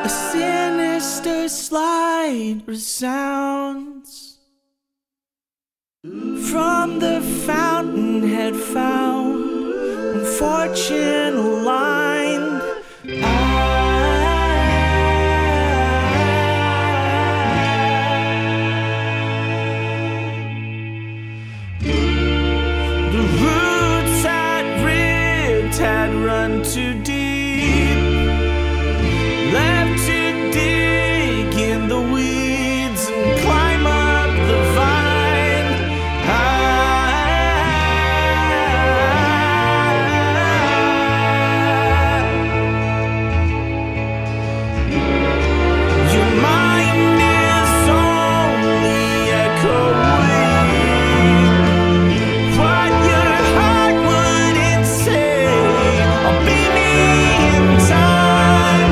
A sinister slide resounds from the fountainhead found when fortune aligned. The roots had ripped, had run too deep, left to dig in the weeds and climb up the vine. Your mind is only echoing what your heart wouldn't say. I'll be me in time.